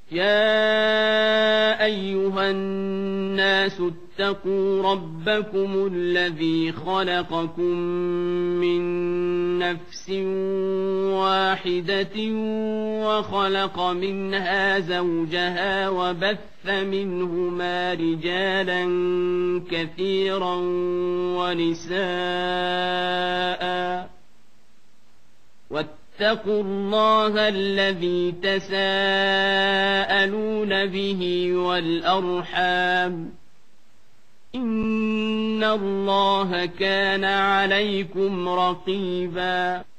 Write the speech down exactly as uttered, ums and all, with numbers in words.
يا أيها الناس اتقوا ربكم الذي خلقكم من نفس واحدة وخلق منها زوجها وبث منهما رجالا كثيرا ونساء واتقوا الله الذي تساءلون به والأرحام إن الله كان عليكم رقيبا